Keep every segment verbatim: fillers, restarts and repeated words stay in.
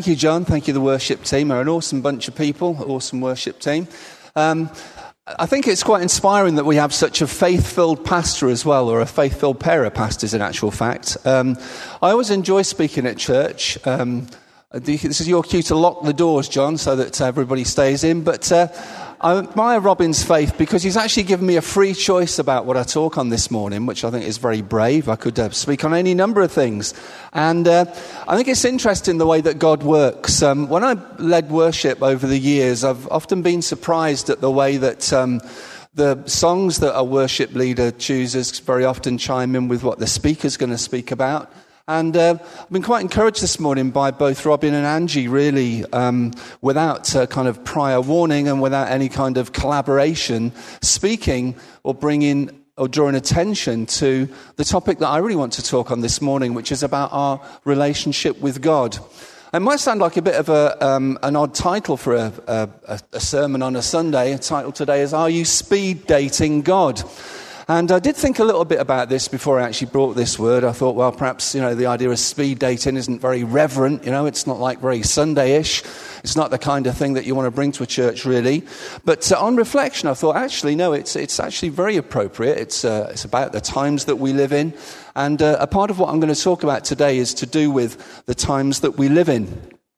Thank you, John. Thank you, the worship team. They're an awesome bunch of people, awesome worship team. Um, I think it's quite inspiring that we have such a faith-filled pastor as well, or a faith-filled pair of pastors in actual fact. Um, I always enjoy speaking at church. Um, this is your cue to lock the doors, John, so that everybody stays in. But uh, I admire Robin's faith because he's actually given me a free choice about what I talk on this morning, which I think is very brave. I could uh, speak on any number of things. And uh, I think it's interesting the way that God works. Um, when I led worship over the years, I've often been surprised at the way that um, the songs that a worship leader chooses very often chime in with what the speaker's going to speak about. And uh, I've been quite encouraged this morning by both Robin and Angie, really, um, without uh, kind of prior warning and without any kind of collaboration, speaking or bringing or drawing attention to the topic that I really want to talk on this morning, which is about our relationship with God. It might sound like a bit of a um, an odd title for a, a, a sermon on a Sunday. The title today is, Are You Speed Dating God? And I did think a little bit about this before I actually brought this word. I thought, well, perhaps, you know, the idea of speed dating isn't very reverent. You know, it's not like very Sunday-ish. It's not the kind of thing that you want to bring to a church, really. But uh, on reflection, I thought, actually, no, it's it's actually very appropriate. It's uh, it's about the times that we live in. And uh, a part of what I'm going to talk about today is to do with the times that we live in.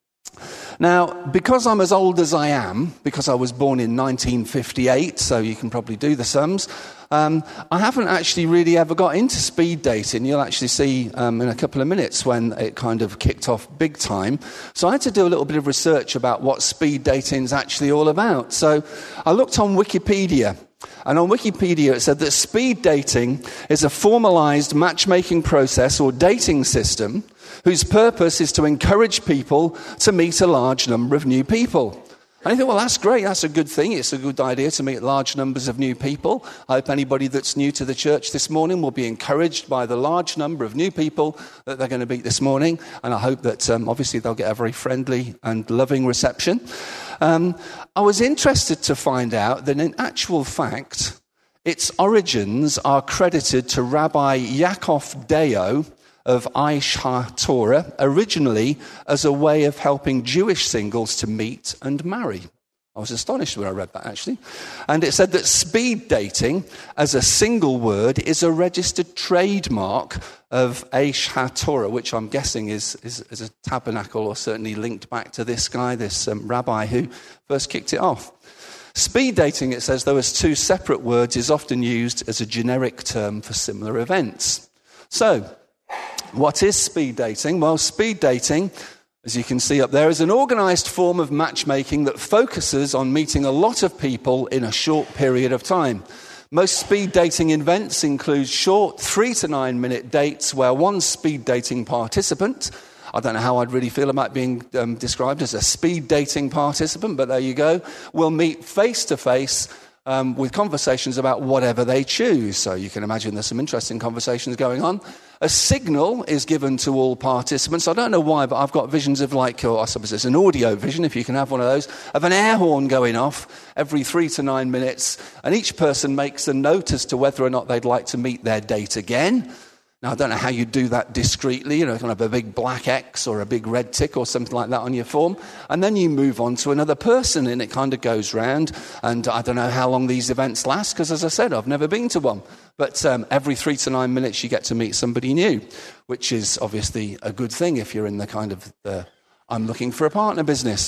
Now, because I'm as old as I am, because I was born in nineteen fifty-eight, so you can probably do the sums, um, I haven't actually really ever got into speed dating. You'll actually see um, in a couple of minutes when it kind of kicked off big time. So I had to do a little bit of research about what speed dating is actually all about. So I looked on Wikipedia. And on Wikipedia, it said that speed dating is a formalized matchmaking process or dating system whose purpose is to encourage people to meet a large number of new people. And I thought, well, that's great. That's a good thing. It's a good idea to meet large numbers of new people. I hope anybody that's new to the church this morning will be encouraged by the large number of new people that they're going to meet this morning. And I hope that, um, obviously, they'll get a very friendly and loving reception. Um, I was interested to find out that in actual fact, its origins are credited to Rabbi Yaakov Deo of Aish HaTorah, originally as a way of helping Jewish singles to meet and marry. I was astonished when I read that, actually. And it said that speed dating, as a single word, is a registered trademark of Aish HaTorah, which I'm guessing is, is, is a tabernacle or certainly linked back to this guy, this um, rabbi who first kicked it off. Speed dating, it says, though as two separate words, is often used as a generic term for similar events. So, what is speed dating? Well, speed dating, as you can see up there, is an organized form of matchmaking that focuses on meeting a lot of people in a short period of time. Most speed dating events include short three to nine minute dates where one speed dating participant, I don't know how I'd really feel about being um, described as a speed dating participant, but there you go, will meet face to face Um, with conversations about whatever they choose. So you can imagine there's some interesting conversations going on. A signal is given to all participants. I don't know why, but I've got visions of like, or I suppose it's an audio vision, if you can have one of those, of an air horn going off every three to nine minutes. And each person makes a note as to whether or not they'd like to meet their date again. Now, I don't know how you do that discreetly, you know, kind of a big black X or a big red tick or something like that on your form. And then you move on to another person and it kind of goes round. And I don't know how long these events last because, as I said, I've never been to one. But um, every three to nine minutes you get to meet somebody new, which is obviously a good thing if you're in the kind of the I'm looking for a partner business.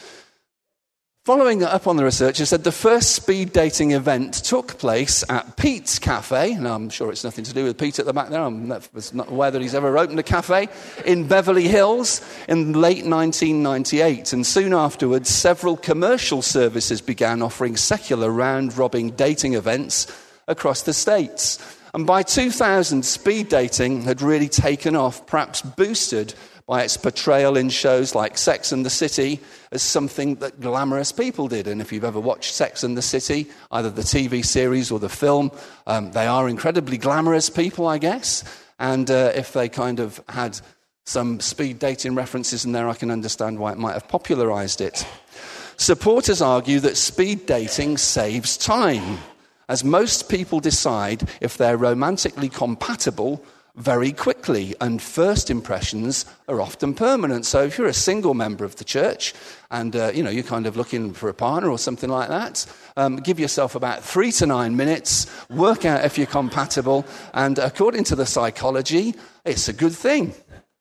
Following up on the research, it said the first speed dating event took place at Pete's Cafe. Now, I'm sure it's nothing to do with Pete at the back there. I'm not, not aware that he's ever opened a cafe in Beverly Hills in late nineteen ninety-eight. And soon afterwards, several commercial services began offering secular round-robin dating events across the states. And by two thousand, speed dating had really taken off, perhaps boosted by its portrayal in shows like Sex and the City as something that glamorous people did. And if you've ever watched Sex and the City, either the T V series or the film, um, they are incredibly glamorous people, I guess. And uh, if they kind of had some speed dating references in there, I can understand why it might have popularized it. Supporters argue that speed dating saves time, as most people decide if they're romantically compatible very quickly, and first impressions are often permanent. So if you're a single member of the church and uh, you know you're kind of looking for a partner or something like that, um, give yourself about three to nine minutes, work out if you're compatible, and according to the psychology, it's a good thing.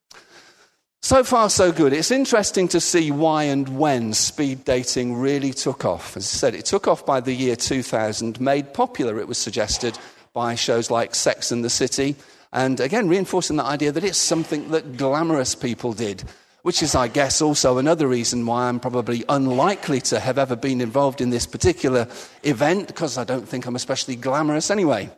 So far, so good. It's interesting to see why and when speed dating really took off. As I said, it took off by the year two thousand, made popular, it was suggested, by shows like Sex and the City, and again, reinforcing the idea that it's something that glamorous people did, which is, I guess, also another reason why I'm probably unlikely to have ever been involved in this particular event, because I don't think I'm especially glamorous anyway.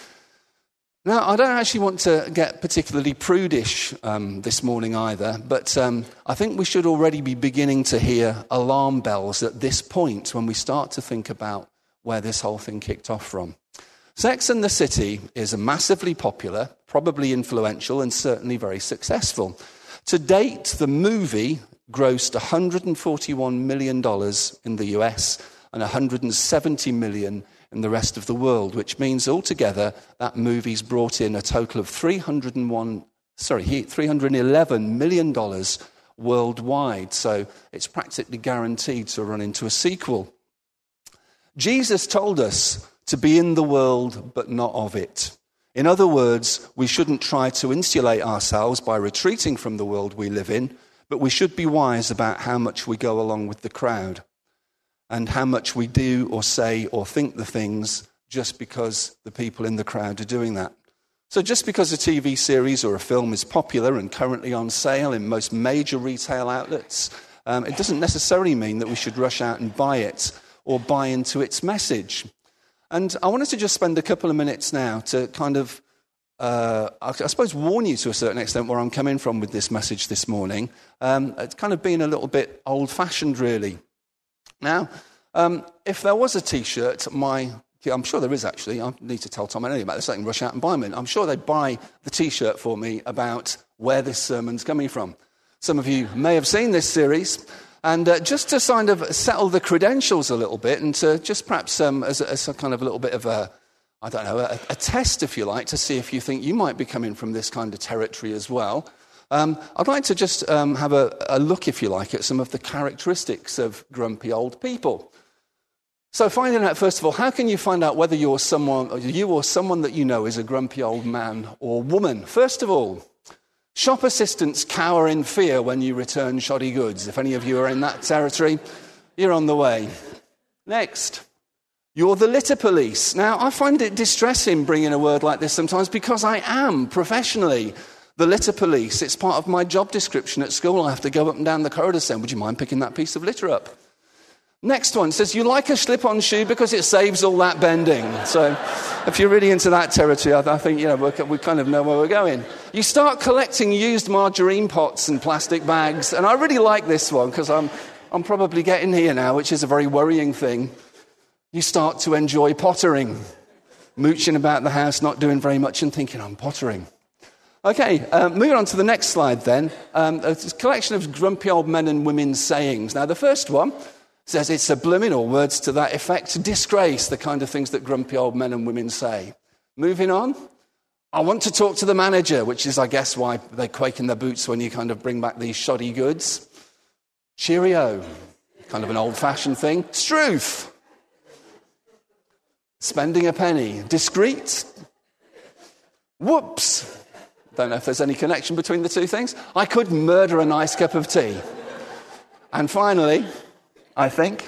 Now, I don't actually want to get particularly prudish um, this morning either, but um, I think we should already be beginning to hear alarm bells at this point when we start to think about where this whole thing kicked off from. Sex and the City is a massively popular, probably influential, and certainly very successful. To date, the movie grossed one hundred forty-one million dollars in the U S and one hundred seventy million dollars in the rest of the world, which means altogether that movie's brought in a total of three hundred one, sorry, three hundred eleven million dollars worldwide. So it's practically guaranteed to run into a sequel. Jesus told us to be in the world, but not of it. In other words, we shouldn't try to insulate ourselves by retreating from the world we live in, but we should be wise about how much we go along with the crowd and how much we do or say or think the things just because the people in the crowd are doing that. So just because a T V series or a film is popular and currently on sale in most major retail outlets, um, it doesn't necessarily mean that we should rush out and buy it or buy into its message. And I wanted to just spend a couple of minutes now to kind of, uh, I suppose, warn you to a certain extent where I'm coming from with this message this morning. Um, it's kind of been a little bit old-fashioned, really. Now, um, if there was a T-shirt, my, I'm sure there is actually, I need to tell Tom and Ellie about this, I can rush out and buy them. I'm sure they'd buy the T-shirt for me about where this sermon's coming from. Some of you may have seen this series. And uh, just to kind of settle the credentials a little bit and to just perhaps um, as, a, as a kind of a little bit of a, I don't know, a, a test, if you like, to see if you think you might be coming from this kind of territory as well, um, I'd like to just um, have a, a look, if you like, at some of the characteristics of grumpy old people. So finding out, first of all, how can you find out whether you're someone, or you or someone that you know is a grumpy old man or woman? First of all, shop assistants cower in fear when you return shoddy goods. If any of you are in that territory, you're on the way. Next, you're the litter police. Now, I find it distressing bringing a word like this sometimes because I am, professionally, the litter police. It's part of my job description at school. I have to go up and down the corridor saying, would you mind picking that piece of litter up? Next one says, you like a slip-on shoe because it saves all that bending. So if you're really into that territory, I think, you know, we kind of know where we're going. You start collecting used margarine pots and plastic bags. And I really like this one because I'm, I'm probably getting here now, which is a very worrying thing. You start to enjoy pottering, mooching about the house, not doing very much and thinking, I'm pottering. Okay, um, moving on to the next slide then. Um, a collection of grumpy old men and women's sayings. Now, the first one says it's subliminal, words to that effect, disgrace, the kind of things that grumpy old men and women say. Moving on, I want to talk to the manager, which is, I guess, why they quake in their boots when you kind of bring back these shoddy goods. Cheerio, kind of an old-fashioned thing. Struth, spending a penny. Discreet. Whoops. Don't know if there's any connection between the two things. I could murder a nice cup of tea. And finally, I think,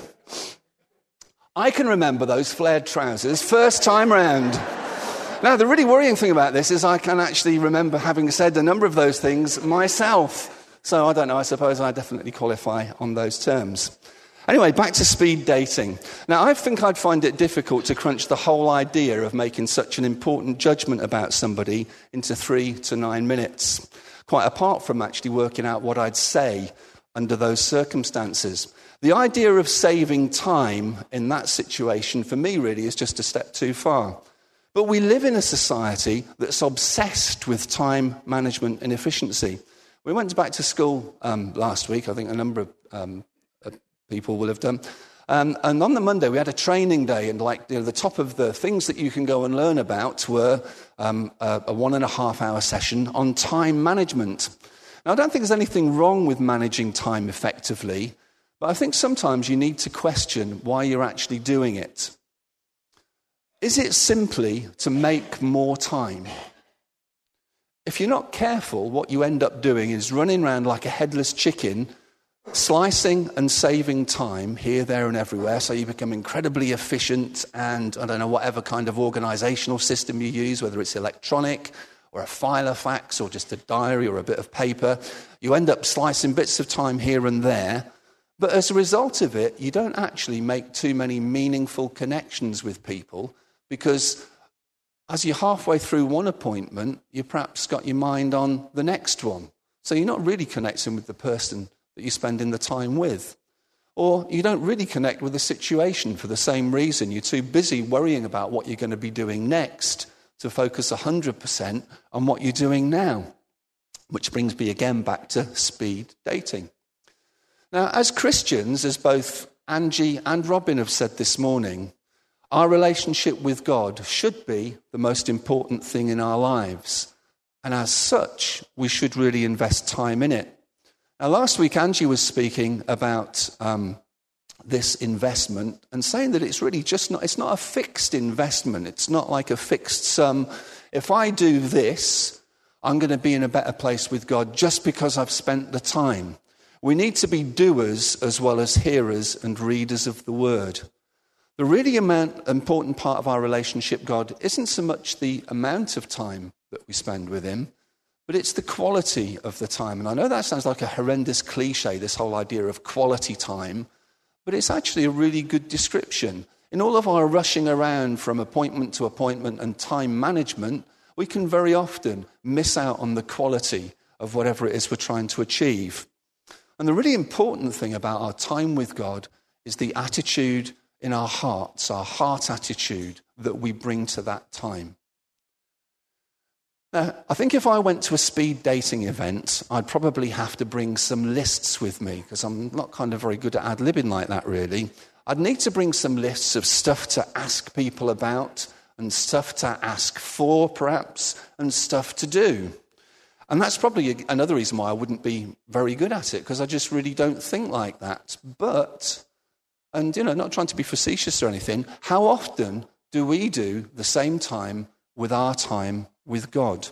I can remember those flared trousers first time round. Now, the really worrying thing about this is I can actually remember having said a number of those things myself. So I don't know, I suppose I definitely qualify on those terms. Anyway, back to speed dating. Now, I think I'd find it difficult to crunch the whole idea of making such an important judgment about somebody into three to nine minutes, quite apart from actually working out what I'd say under those circumstances. The idea of saving time in that situation, for me, really, is just a step too far. But we live in a society that's obsessed with time management and efficiency. We went back to school um, last week. I think a number of um, people will have done. Um, and on the Monday, we had a training day, and like you know, the top of the things that you can go and learn about were um, a, a one and a half hour session on time management. Now, I don't think there's anything wrong with managing time effectively, but I think sometimes you need to question why you're actually doing it. Is it simply to make more time? If you're not careful, what you end up doing is running around like a headless chicken, slicing and saving time here, there, and everywhere, so you become incredibly efficient and, I don't know, whatever kind of organisational system you use, whether it's electronic or a filofax or just a diary or a bit of paper, you end up slicing bits of time here and there, but as a result of it, you don't actually make too many meaningful connections with people because as you're halfway through one appointment, you perhaps got your mind on the next one. So you're not really connecting with the person that you're spending the time with. Or you don't really connect with the situation for the same reason. You're too busy worrying about what you're going to be doing next to focus one hundred percent on what you're doing now. Which brings me again back to speed dating. Now, as Christians, as both Angie and Robin have said this morning, our relationship with God should be the most important thing in our lives. And as such, we should really invest time in it. Now, last week, Angie was speaking about um, this investment and saying that it's really just not, it's not a fixed investment. It's not like a fixed sum. If I do this, I'm going to be in a better place with God just because I've spent the time. We need to be doers as well as hearers and readers of the word. The really amount, important part of our relationship with God isn't so much the amount of time that we spend with him, but it's the quality of the time. And I know that sounds like a horrendous cliche, this whole idea of quality time, but it's actually a really good description. In all of our rushing around from appointment to appointment and time management, we can very often miss out on the quality of whatever it is we're trying to achieve. And the really important thing about our time with God is the attitude in our hearts, our heart attitude that we bring to that time. Now, I think if I went to a speed dating event, I'd probably have to bring some lists with me because I'm not kind of very good at ad-libbing like that, really. I'd need to bring some lists of stuff to ask people about and stuff to ask for, perhaps, and stuff to do. And that's probably another reason why I wouldn't be very good at it because I just really don't think like that. But, and, you know, not trying to be facetious or anything, how often do we do the same time with our time with God?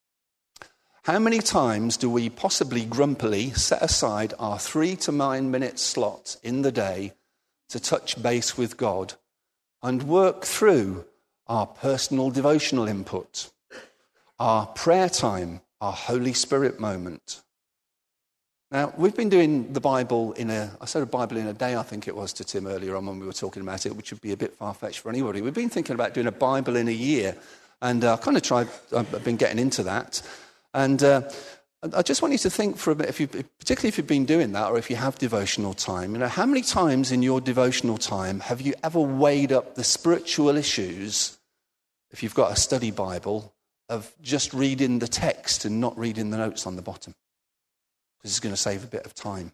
How many times do we possibly grumpily set aside our three to nine minute slot in the day to touch base with God and work through our personal devotional input, our prayer time, our Holy Spirit moment? Now, we've been doing the Bible in a, I said a Bible in a day, I think it was to Tim earlier on when we were talking about it, which would be a bit far-fetched for anybody. We've been thinking about doing a Bible in a year. And I uh, kind of tried, I've been getting into that. And uh, I just want you to think for a bit, if you, particularly if you've been doing that or if you have devotional time, you know, how many times in your devotional time have you ever weighed up the spiritual issues, if you've got a study Bible, of just reading the text and not reading the notes on the bottom? Because it's going to save a bit of time.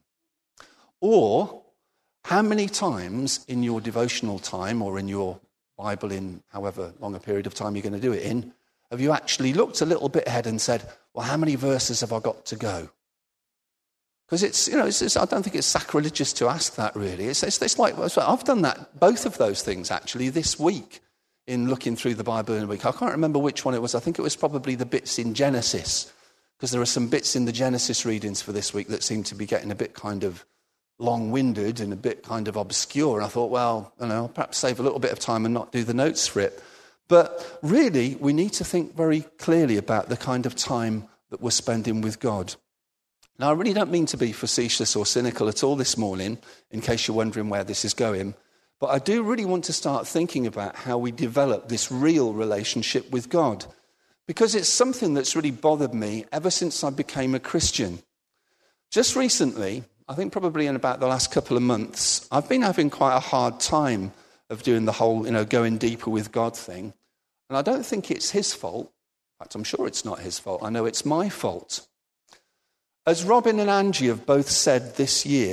Or how many times in your devotional time or in your Bible in however long a period of time you're going to do it in, have you actually looked a little bit ahead and said, well, how many verses have I got to go? Because it's, you know, it's, it's, I don't think it's sacrilegious to ask that, really. It's, it's, it's like, I've done that, both of those things, actually, this week in looking through the Bible in a week. I can't remember which one it was. I think it was probably the bits in Genesis, because there are some bits in the Genesis readings for this week that seem to be getting a bit kind of long-winded and a bit kind of obscure. And I thought, well, you know, I'll perhaps save a little bit of time and not do the notes for it. But really, we need to think very clearly about the kind of time that we're spending with God. Now, I really don't mean to be facetious or cynical at all this morning, in case you're wondering where this is going. But I do really want to start thinking about how we develop this real relationship with God. Because it's something that's really bothered me ever since I became a Christian. Just recently, I think probably in about the last couple of months, I've been having quite a hard time of doing the whole, you know, going deeper with God thing. And I don't think it's his fault. In fact, I'm sure it's not his fault. I know it's my fault. As Robin and Angie have both said this year,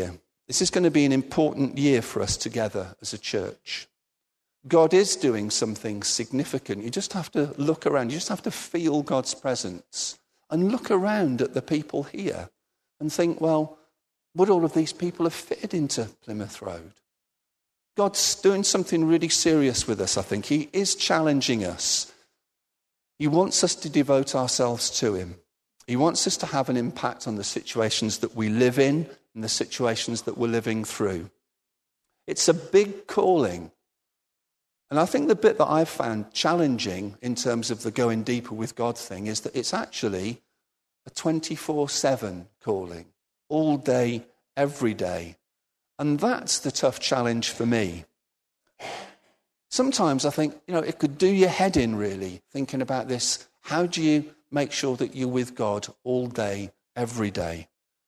This is going to be an important year for us together as a church. God is doing something significant. You just have to look around. You just have to feel God's presence and look around at the people here and think, well, would all of these people have fitted into Plymouth Road? God's doing something really serious with us, I think. He is challenging us. He wants us to devote ourselves to him. He wants us to have an impact on the situations that we live in and the situations that we're living through. It's a big calling. And I think the bit that I've found challenging in terms of the going deeper with God thing is that it's actually a twenty-four seven calling, all day, every day. And that's the tough challenge for me. Sometimes I think, you know, it could do your head in, really, thinking about this. How do you make sure that you're with God all day, every day?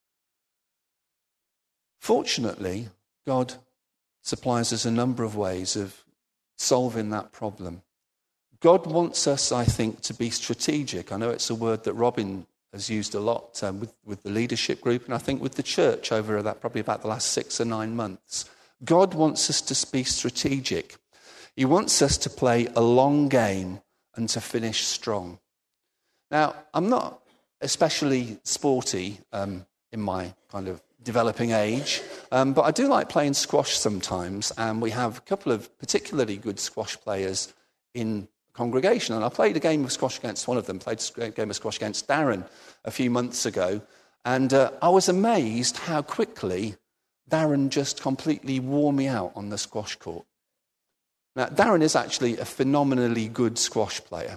Fortunately, God supplies us a number of ways of solving that problem. God wants us, I think, to be strategic. I know it's a word that Robin has used a lot um, with, with the leadership group, and I think with the church over that probably about the last six or nine months. God wants us to be strategic. He wants us to play a long game and to finish strong. Now, I'm not especially sporty um, in my kind of developing age, um, but I do like playing squash sometimes, and we have a couple of particularly good squash players in congregation, and I played a game of squash against one of them, played a game of squash against Darren a few months ago, and uh, I was amazed how quickly Darren just completely wore me out on the squash court. Now, Darren is actually a phenomenally good squash player.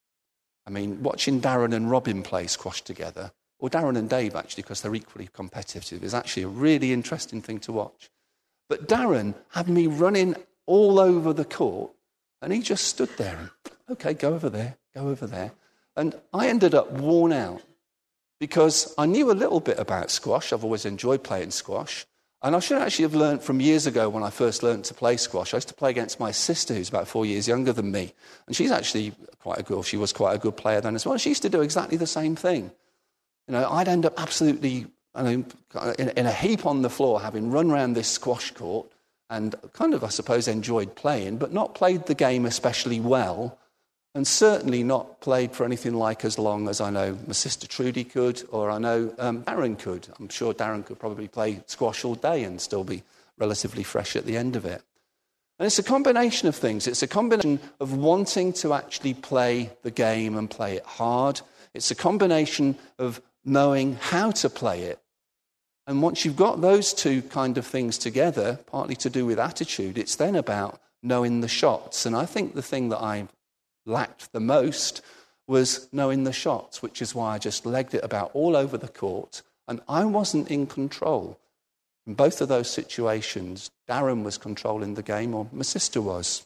I mean, watching Darren and Robin play squash together, or Darren and Dave, actually, because they're equally competitive, is actually a really interesting thing to watch. But Darren had me running all over the court, and he just stood there and, okay, go over there, go over there. And I ended up worn out because I knew a little bit about squash. I've always enjoyed playing squash. And I should actually have learned from years ago when I first learned to play squash. I used to play against my sister, who's about four years younger than me. And she's actually quite a good, she was quite a good player then as well. She used to do exactly the same thing. You know, I'd end up absolutely I mean, in, in a heap on the floor, having run around this squash court and kind of, I suppose, enjoyed playing, but not played the game especially well, and certainly not played for anything like as long as I know my sister Trudy could, or I know um, Darren could. I'm sure Darren could probably play squash all day and still be relatively fresh at the end of it. And it's a combination of things. It's a combination of wanting to actually play the game and play it hard. It's a combination of knowing how to play it. And once you've got those two kind of things together, partly to do with attitude, it's then about knowing the shots. And I think the thing that I lacked the most was knowing the shots, which is why I just legged it about all over the court, and I wasn't in control. In both of those situations, Darren was controlling the game, or my sister was.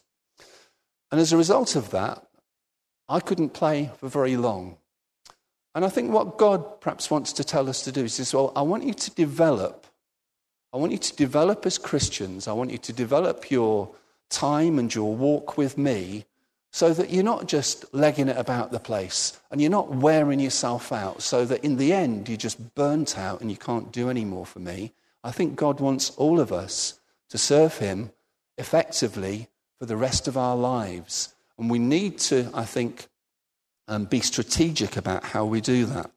And as a result of that, I couldn't play for very long. And I think what God perhaps wants to tell us to do is, well, I want you to develop. I want you to develop as Christians. I want you to develop your time and your walk with me so that you're not just legging it about the place and you're not wearing yourself out so that in the end you're just burnt out and you can't do any more for me. I think God wants all of us to serve him effectively for the rest of our lives. And we need to, I think, um, be strategic about how we do that.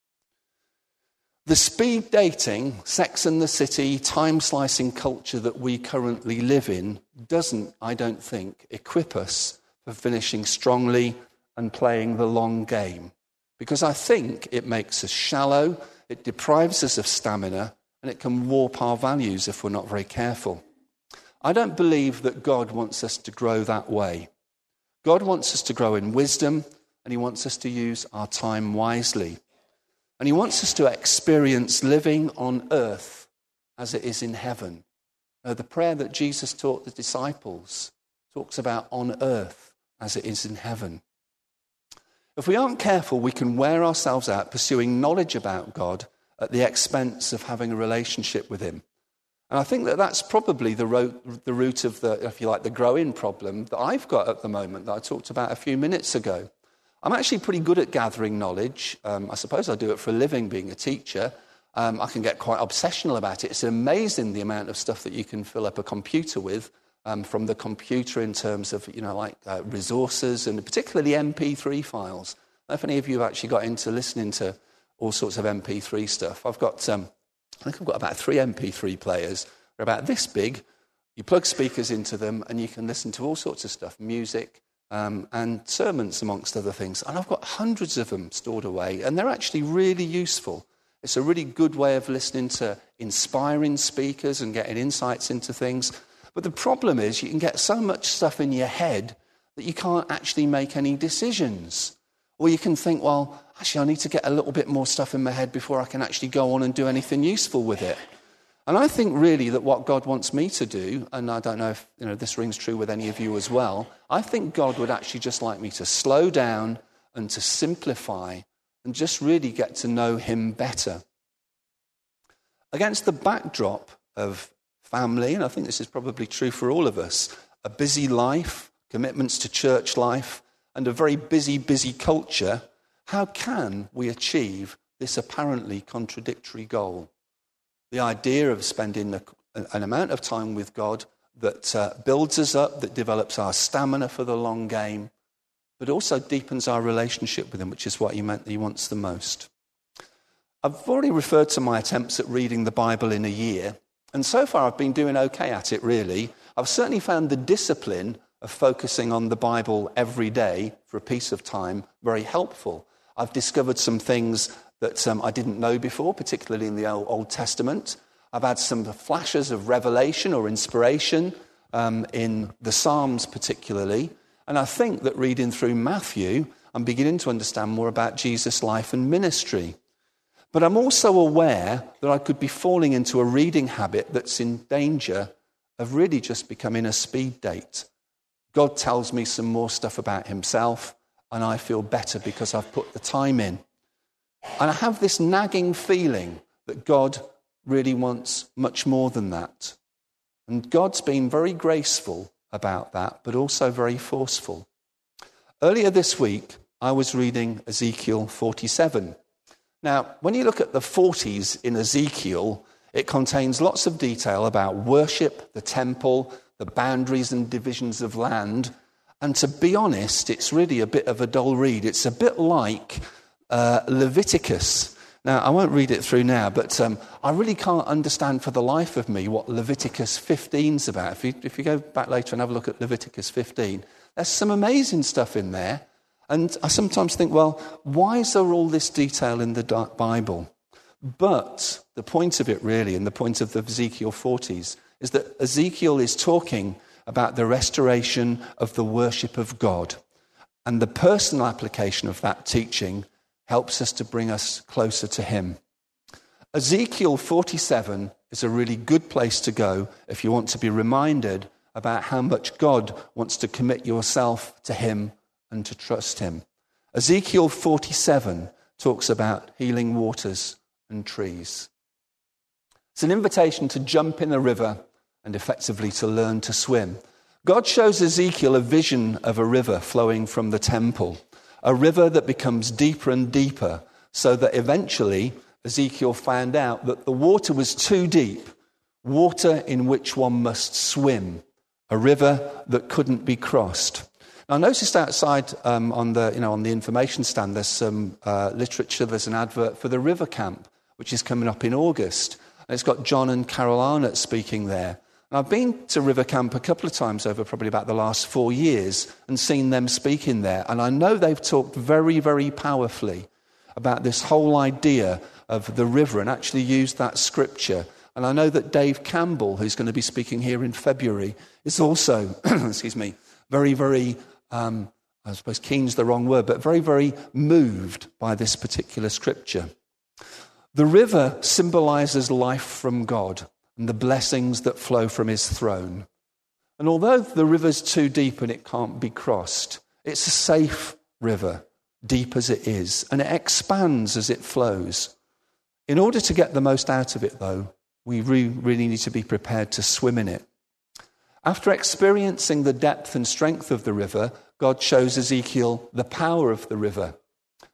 The speed dating, Sex and the City, time-slicing culture that we currently live in doesn't, I don't think, equip us for finishing strongly and playing the long game. Because I think it makes us shallow, it deprives us of stamina, and it can warp our values if we're not very careful. I don't believe that God wants us to grow that way. God wants us to grow in wisdom, and he wants us to use our time wisely. And he wants us to experience living on earth as it is in heaven. Now, the prayer that Jesus taught the disciples talks about on earth as it is in heaven. If we aren't careful, we can wear ourselves out pursuing knowledge about God at the expense of having a relationship with him. And I think that that's probably the root, the root of the, if you like, the growing problem that I've got at the moment that I talked about a few minutes ago. I'm actually pretty good at gathering knowledge. Um, I suppose I do it for a living, being a teacher. Um, I can get quite obsessional about it. It's amazing the amount of stuff that you can fill up a computer with, um, from the computer in terms of, you know, like uh, resources and particularly M P three files. I don't know if any of you have actually got into listening to all sorts of M P three stuff. I've got, um, I think I've got about three M P three players. They're about this big. You plug speakers into them and you can listen to all sorts of stuff, music um, and sermons amongst other things. And I've got hundreds of them stored away, and they're actually really useful. It's a really good way of listening to inspiring speakers and getting insights into things. But the problem is you can get so much stuff in your head that you can't actually make any decisions. Or you can think, well, actually, I need to get a little bit more stuff in my head before I can actually go on and do anything useful with it. And I think really that what God wants me to do, and I don't know if you know this rings true with any of you as well, I think God would actually just like me to slow down and to simplify and just really get to know him better. Against the backdrop of family, and I think this is probably true for all of us, a busy life, commitments to church life, and a very busy, busy culture, how can we achieve this apparently contradictory goal? The idea of spending a, an amount of time with God that uh, builds us up, that develops our stamina for the long game, but also deepens our relationship with him, which is what he meant he wants the most. I've already referred to my attempts at reading the Bible in a year, and so far I've been doing okay at it, really. I've certainly found the discipline of focusing on the Bible every day for a piece of time very helpful. I've discovered some things that um, I didn't know before, particularly in the Old, Old Testament. I've had some flashes of revelation or inspiration um, in the Psalms particularly. And I think that reading through Matthew, I'm beginning to understand more about Jesus' life and ministry. But I'm also aware that I could be falling into a reading habit that's in danger of really just becoming a speed date. God tells me some more stuff about himself, and I feel better because I've put the time in. And I have this nagging feeling that God really wants much more than that. And God's been very graceful about that, but also very forceful. Earlier this week, I was reading Ezekiel forty-seven. Now, when you look at the forties in Ezekiel, it contains lots of detail about worship, the temple, the boundaries and divisions of land. And to be honest, it's really a bit of a dull read. It's a bit like uh, Leviticus. Now, I won't read it through now, but um, I really can't understand for the life of me what Leviticus fifteen is about. If you, if you go back later and have a look at Leviticus fifteen, there's some amazing stuff in there. And I sometimes think, well, why is there all this detail in the Bible? But the point of it really, and the point of the Ezekiel forties, is that Ezekiel is talking about the restoration of the worship of God. And the personal application of that teaching helps us to bring us closer to him. Ezekiel forty-seven is a really good place to go if you want to be reminded about how much God wants to commit yourself to him and to trust him. Ezekiel forty-seven talks about healing waters and trees. It's an invitation to jump in the river and effectively to learn to swim. God shows Ezekiel a vision of a river flowing from the temple, a river that becomes deeper and deeper, so that eventually Ezekiel found out that the water was too deep, water in which one must swim, a river that couldn't be crossed. Now, I noticed outside um, on the you know on the information stand there's some uh, literature. There's an advert for the River Camp, which is coming up in August, and it's got John and Carol Arnott speaking there. And I've been to River Camp a couple of times over probably about the last four years and seen them speaking there, and I know they've talked very, very powerfully about this whole idea of the river and actually used that scripture. And I know that Dave Campbell, who's going to be speaking here in February, is also, excuse me, very, very, um, I suppose keen's the wrong word, but very, very moved by this particular scripture. The river symbolizes life from God and the blessings that flow from his throne. And although the river's too deep and it can't be crossed, it's a safe river, deep as it is, and it expands as it flows. In order to get the most out of it, though, we re- really need to be prepared to swim in it. After experiencing the depth and strength of the river, God shows Ezekiel the power of the river.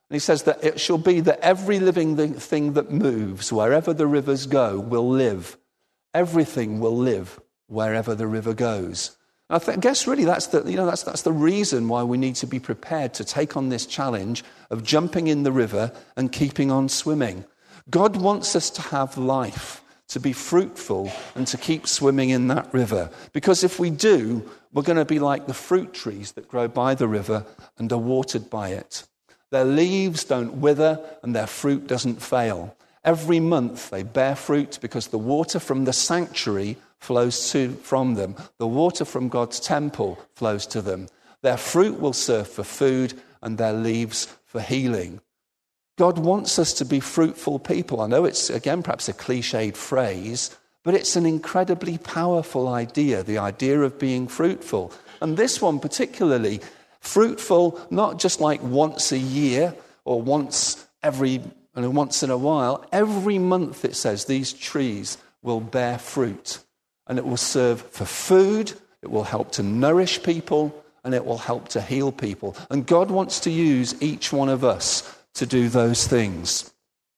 And he says that it shall be that every living thing that moves, wherever the rivers go, will live. Everything will live wherever the river goes. And I, th- I guess really that's the, you know, that's, that's the reason why we need to be prepared to take on this challenge of jumping in the river and keeping on swimming. God wants us to have life, to be fruitful and to keep swimming in that river. Because if we do, we're going to be like the fruit trees that grow by the river and are watered by it. Their leaves don't wither and their fruit doesn't fail. Every month they bear fruit because the water from the sanctuary flows to, from them. The water from God's temple flows to them. Their fruit will serve for food and their leaves for healing. God wants us to be fruitful people. I know it's, again, perhaps a cliched phrase, but it's an incredibly powerful idea, the idea of being fruitful. And this one particularly, fruitful, not just like once a year or once every, and once in a while. Every month, it says, these trees will bear fruit. And it will serve for food, it will help to nourish people, and it will help to heal people. And God wants to use each one of us to do those things.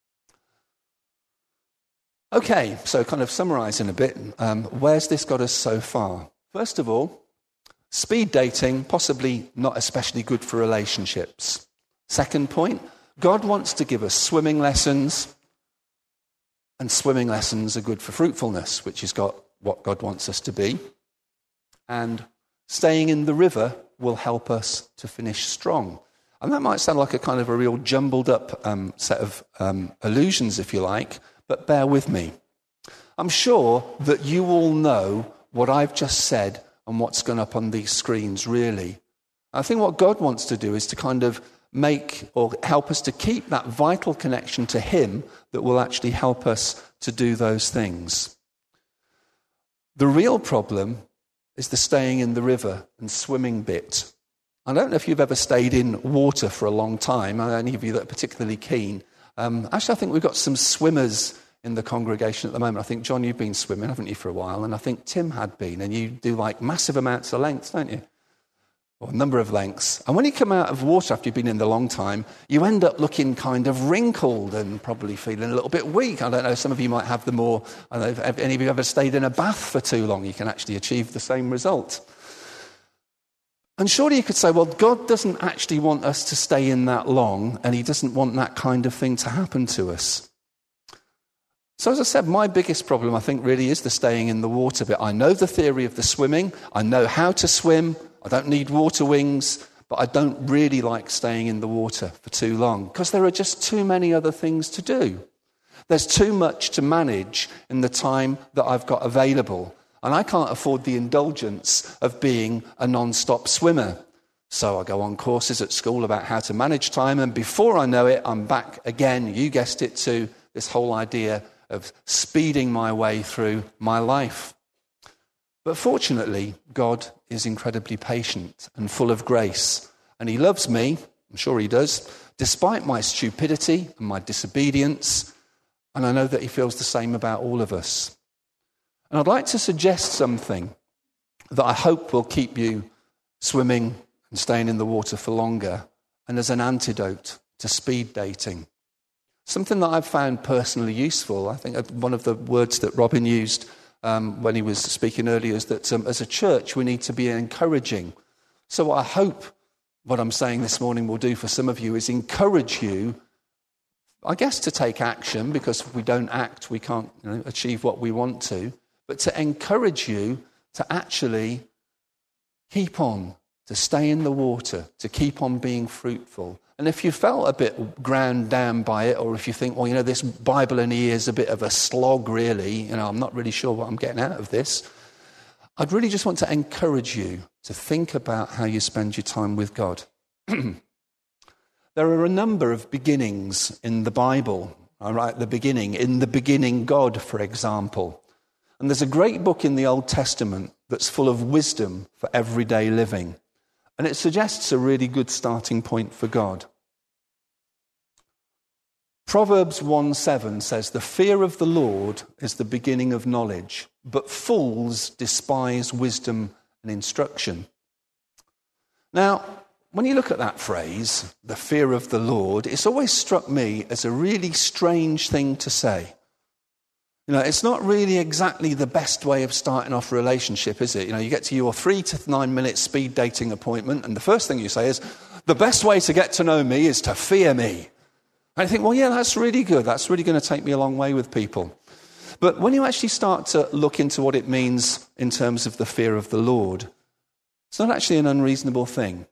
Okay, so kind of summarising a bit, um, where's this got us so far? First of all, speed dating, possibly not especially good for relationships. Second point, God wants to give us swimming lessons, and swimming lessons are good for fruitfulness, which has got what God wants us to be. And staying in the river will help us to finish strong. And that might sound like a kind of a real jumbled up um, set of um, illusions, if you like, but bear with me. I'm sure that you all know what I've just said and what's gone up on these screens, really. I think what God wants to do is to kind of make or help us to keep that vital connection to Him that will actually help us to do those things. The real problem is the staying in the river and swimming bit. I don't know if you've ever stayed in water for a long time, any of you that are particularly keen. Um, actually, I think we've got some swimmers in the congregation at the moment. I think, John, you've been swimming, haven't you, for a while? And I think Tim had been, and you do like massive amounts of lengths, don't you? Or a number of lengths. And when you come out of water after you've been in there a long time, you end up looking kind of wrinkled and probably feeling a little bit weak. I don't know, some of you might have the more, I don't know if any of you ever stayed in a bath for too long, you can actually achieve the same result. And surely you could say, well, God doesn't actually want us to stay in that long, and He doesn't want that kind of thing to happen to us. So as I said, my biggest problem, I think, really is the staying in the water bit. I know the theory of the swimming. I know how to swim. I don't need water wings, but I don't really like staying in the water for too long because there are just too many other things to do. There's too much to manage in the time that I've got available. And I can't afford the indulgence of being a non-stop swimmer. So I go on courses at school about how to manage time, and before I know it, I'm back again, you guessed it, to this whole idea of speeding my way through my life. But fortunately, God is incredibly patient and full of grace, and He loves me, I'm sure He does, despite my stupidity and my disobedience, and I know that He feels the same about all of us. And I'd like to suggest something that I hope will keep you swimming and staying in the water for longer, and as an antidote to speed dating. Something that I've found personally useful. I think one of the words that Robin used um, when he was speaking earlier is that um, as a church we need to be encouraging. So what I hope what I'm saying this morning will do for some of you is encourage you, I guess, to take action, because if we don't act we can't, you know, achieve what we want to, but to encourage you to actually keep on, to stay in the water, to keep on being fruitful. And if you felt a bit ground down by it, or if you think, well, you know, this Bible in a year is a bit of a slog, really, you know, I'm not really sure what I'm getting out of this, I'd really just want to encourage you to think about how you spend your time with God. There are a number of beginnings in the Bible. All right, the beginning, in the beginning God, for example. And there's a great book in the Old Testament that's full of wisdom for everyday living. And it suggests a really good starting point for God. Proverbs one seven says, "The fear of the Lord is the beginning of knowledge, but fools despise wisdom and instruction." Now, when you look at that phrase, the fear of the Lord, it's always struck me as a really strange thing to say. You know, it's not really exactly the best way of starting off a relationship, is it? You know, you get to your three to nine minute speed dating appointment, and the first thing you say is, the best way to get to know me is to fear me. And I think, well, yeah, that's really good. That's really going to take me a long way with people. But when you actually start to look into what it means in terms of the fear of the Lord, it's not actually an unreasonable thing.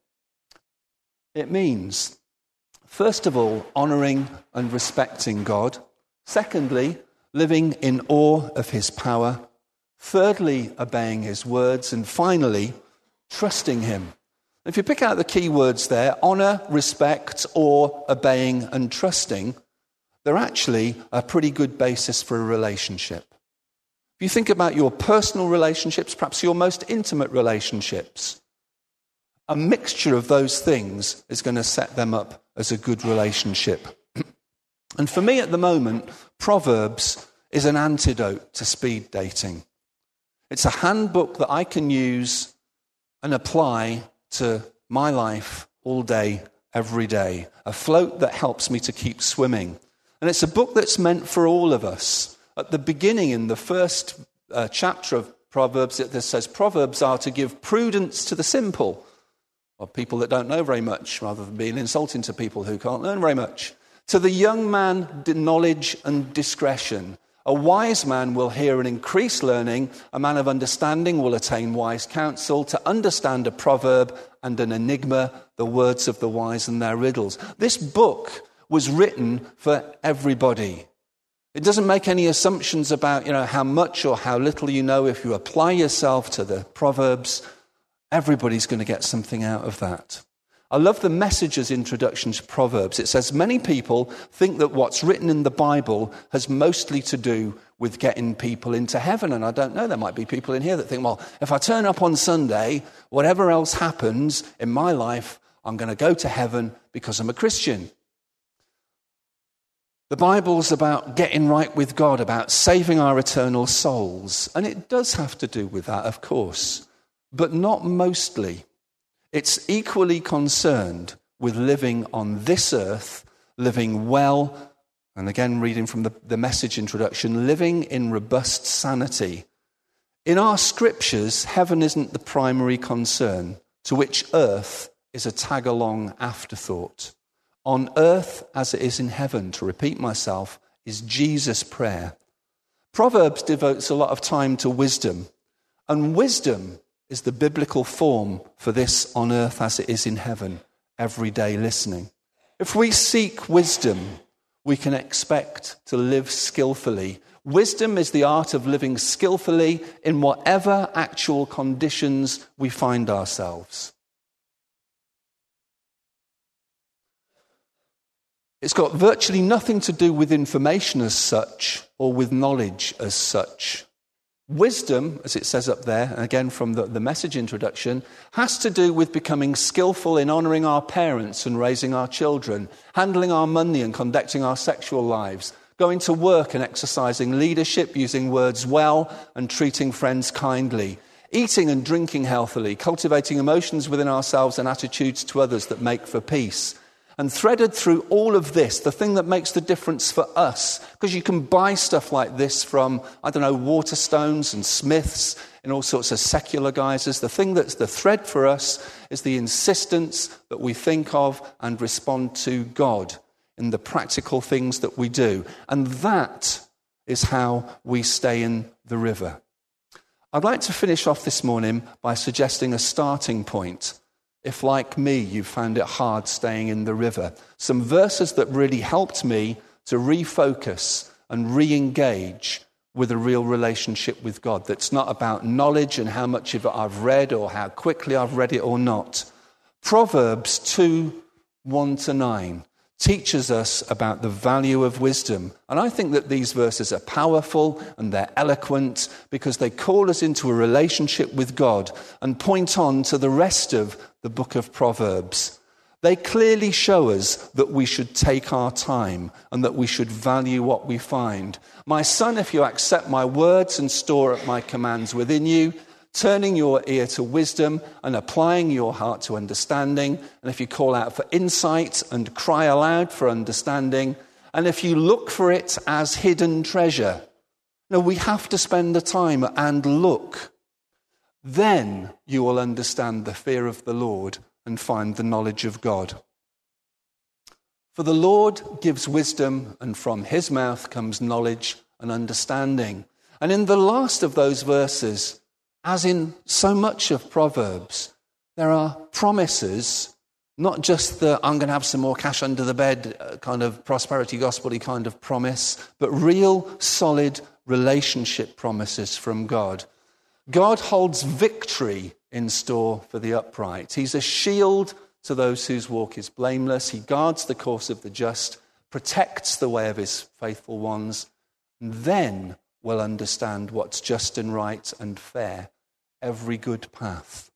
It means, first of all, honouring and respecting God. Secondly, living in awe of his power. Thirdly, obeying his words. And finally, trusting him. If you pick out the key words there, honour, respect, awe, obeying and trusting, they're actually a pretty good basis for a relationship. If you think about your personal relationships, perhaps your most intimate relationships, a mixture of those things is going to set them up as a good relationship. And for me at the moment, Proverbs is an antidote to speed dating. It's a handbook that I can use and apply to my life all day, every day. A float that helps me to keep swimming. And it's a book that's meant for all of us. At the beginning, in the first uh, chapter of Proverbs, it says, Proverbs are to give prudence to the simple, or people that don't know very much, rather than being insulting to people who can't learn very much. To the young man, knowledge and discretion. A wise man will hear and increase learning. A man of understanding will attain wise counsel. To understand a proverb and an enigma, the words of the wise and their riddles. This book was written for everybody. It doesn't make any assumptions about, you know, how much or how little you know. If you apply yourself to the Proverbs, everybody's going to get something out of that. I love the Messager's introduction to Proverbs. It says, many people think that what's written in the Bible has mostly to do with getting people into heaven. And I don't know, there might be people in here that think, well, if I turn up on Sunday, whatever else happens in my life, I'm going to go to heaven because I'm a Christian. The Bible's about getting right with God, about saving our eternal souls. And it does have to do with that, of course, but not mostly. It's equally concerned with living on this earth, living well, and again reading from the, the Message introduction, living in robust sanity. In our scriptures, heaven isn't the primary concern, to which earth is a tag-along afterthought. On earth as it is in heaven, to repeat myself, is Jesus' prayer. Proverbs devotes a lot of time to wisdom, and wisdom is the biblical form for this on earth as it is in heaven, everyday listening. If we seek wisdom, we can expect to live skillfully. Wisdom is the art of living skillfully in whatever actual conditions we find ourselves. It's got virtually nothing to do with information as such or with knowledge as such. Wisdom, as it says up there, again from the, the Message introduction, has to do with becoming skillful in honouring our parents and raising our children, handling our money and conducting our sexual lives, going to work and exercising leadership, using words well and treating friends kindly, eating and drinking healthily, cultivating emotions within ourselves and attitudes to others that make for peace. And threaded through all of this, the thing that makes the difference for us, because you can buy stuff like this from, I don't know, Waterstones and Smiths in all sorts of secular guises. The thing that's the thread for us is the insistence that we think of and respond to God in the practical things that we do. And that is how we stay in the river. I'd like to finish off this morning by suggesting a starting point. If, like me, you found it hard staying in the river. Some verses that really helped me to refocus and re-engage with a real relationship with God. That's not about knowledge and how much of it I've read or how quickly I've read it or not. Proverbs two, one to nine teaches us about the value of wisdom. And I think that these verses are powerful and they're eloquent because they call us into a relationship with God and point on to the rest of the book of Proverbs. They clearly show us that we should take our time and that we should value what we find. My son, if you accept my words and store up my commands within you, turning your ear to wisdom and applying your heart to understanding, and if you call out for insight and cry aloud for understanding, and if you look for it as hidden treasure. No, we have to spend the time and look. Then you will understand the fear of the Lord and find the knowledge of God. For the Lord gives wisdom, and from his mouth comes knowledge and understanding. And in the last of those verses, as in so much of Proverbs, there are promises, not just the I'm going to have some more cash under the bed kind of prosperity gospel-y kind of promise, but real solid relationship promises from God. God holds victory in store for the upright. He's a shield to those whose walk is blameless. He guards the course of the just, protects the way of his faithful ones, and then will understand what's just and right and fair, every good path.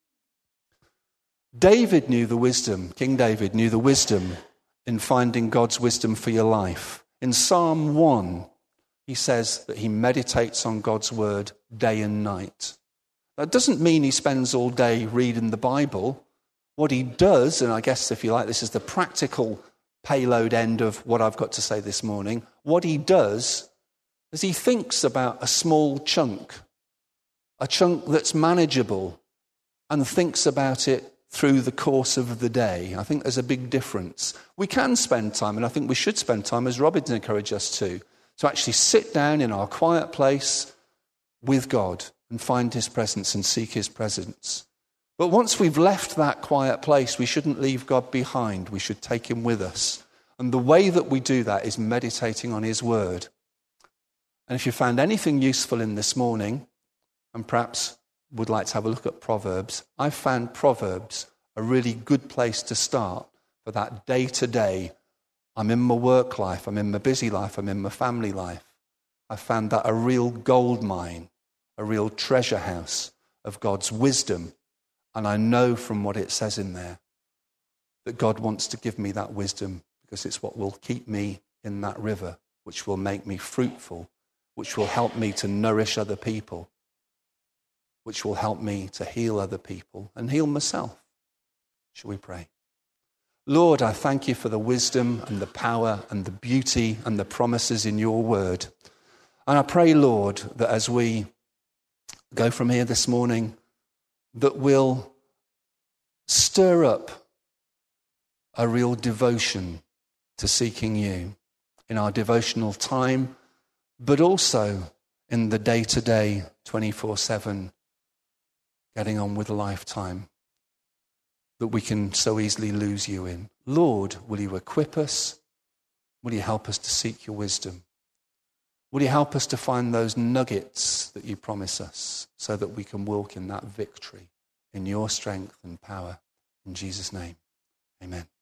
David knew the wisdom, King David knew the wisdom in finding God's wisdom for your life. In Psalm one, he says that he meditates on God's word day and night. That doesn't mean he spends all day reading the Bible. What he does, and I guess if you like, this is the practical payload end of what I've got to say this morning. What he does is he thinks about a small chunk, a chunk that's manageable, and thinks about it through the course of the day. I think there's a big difference. We can spend time, and I think we should spend time, as Robin's encouraged us to, to actually sit down in our quiet place with God and find his presence and seek his presence. But once we've left that quiet place, we shouldn't leave God behind. We should take him with us. And the way that we do that is meditating on his word. And if you found anything useful in this morning, and perhaps would like to have a look at Proverbs, I've found Proverbs a really good place to start for that day-to-day. I'm in my work life, I'm in my busy life, I'm in my family life. I found that a real gold mine, a real treasure house of God's wisdom. And I know from what it says in there that God wants to give me that wisdom because it's what will keep me in that river, which will make me fruitful, which will help me to nourish other people, which will help me to heal other people and heal myself. Shall we pray? Lord, I thank you for the wisdom and the power and the beauty and the promises in your word. And I pray, Lord, that as we go from here this morning, that will stir up a real devotion to seeking you in our devotional time, but also in the day-to-day, twenty-four seven, getting on with lifetime that we can so easily lose you in. Lord, will you equip us? Will you help us to seek your wisdom? Will you help us to find those nuggets that you promise us so that we can walk in that victory, in your strength and power? In Jesus' name, amen.